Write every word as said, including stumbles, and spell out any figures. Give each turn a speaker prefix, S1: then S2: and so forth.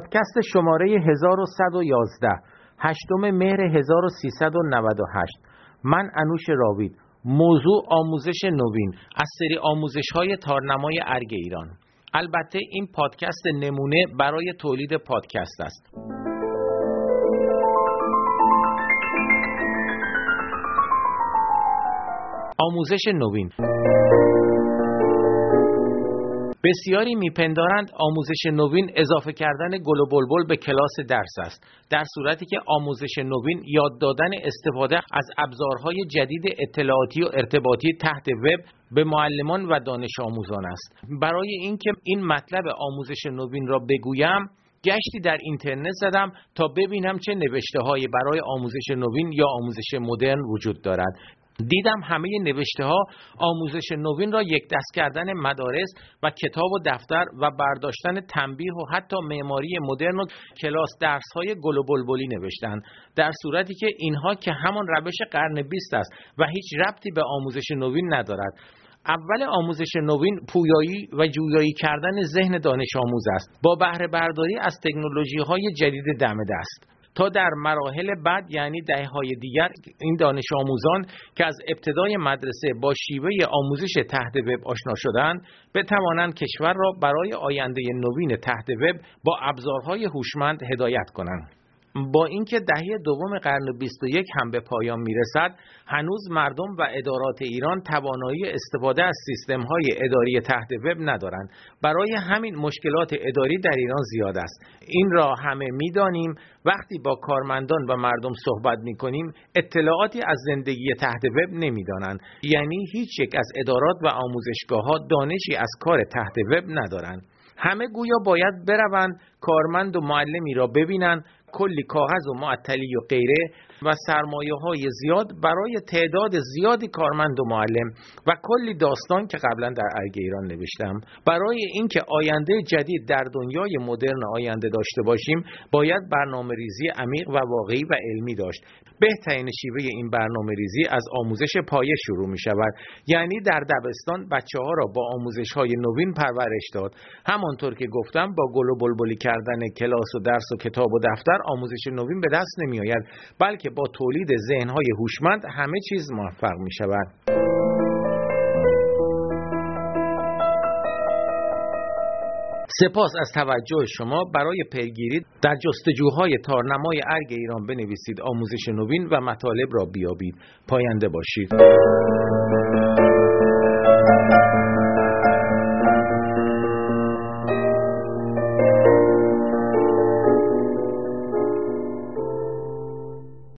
S1: پادکست شماره هزار و صد و یازده، هشتم مهر هزار و سیصد و نود و هشت. من انوش راوید. موضوع آموزش نوین از سری آموزش‌های تارنمای ارگ ایران. البته این پادکست نمونه برای تولید پادکست است. آموزش نوین. بسیاری میپندارند آموزش نوین اضافه کردن گل و بلبل به کلاس درس است، در صورتی که آموزش نوین یاد دادن استفاده از ابزارهای جدید اطلاعاتی و ارتباطی تحت وب به معلمان و دانش آموزان است. برای اینکه این مطلب آموزش نوین را بگویم، گشتی در اینترنت زدم تا ببینم چه نوشته‌هایی برای آموزش نوین یا آموزش مدرن وجود دارد. دیدم همه نوشته ها آموزش نوین را یک دست کردن مدارس و کتاب و دفتر و برداشتن تنبیه و حتی معماری مدرن و کلاس درس های گل و بلبلی نوشتند، در صورتی که اینها که همان روش قرن بیست است و هیچ ربطی به آموزش نوین ندارد. اول آموزش نوین پویایی و جویایی کردن ذهن دانش آموز است با بهره برداری از تکنولوژی های جدید دم دست، تا در مراحل بعد یعنی دهه‌های دیگر این دانش آموزان که از ابتدای مدرسه با شیوه آموزش تحت وب آشنا شدند بتوانند کشور را برای آینده نوین تحت وب با ابزارهای هوشمند هدایت کنند. با اینکه دهه دوم قرن بیست و یک هم به پایان میرسد، هنوز مردم و ادارات ایران توانایی استفاده از سیستم‌های اداری تحت وب ندارند. برای همین مشکلات اداری در ایران زیاد است. این را همه می‌دانیم. وقتی با کارمندان و مردم صحبت می‌کنیم، اطلاعاتی از زندگی تحت وب نمی‌دانند. یعنی هیچ یک از ادارات و آموزشگاه‌ها دانشی از کار تحت وب ندارند. همه گویا باید بروند کارمند و معلمی را ببینند، کلی کاغذ و معطلی و غیره و سرمایه‌های زیاد برای تعداد زیادی کارمند و معلم و کلی داستان که قبلا در ارگ ایران نوشتم. برای اینکه آینده جدید در دنیای مدرن آینده داشته باشیم، باید برنامه‌ریزی عمیق و واقعی و علمی داشت. بهترین شیوه این برنامه‌ریزی از آموزش پایه شروع می شود، یعنی در دبستان بچه‌ها را با آموزش‌های نوین پرورش داد. همانطور که گفتم با گل و بلبلی کردن کلاس و درس و کتاب و دفتر آموزش نوین به دست نمی آید، بلکه با تولید ذهن‌های هوشمند همه چیز موفق می شود. سپاس از توجه شما. برای پیگیری در جستجوهای تارنمای ارگ ایران بنویسید آموزش نوین و مطالب را بیابید. پاینده باشید.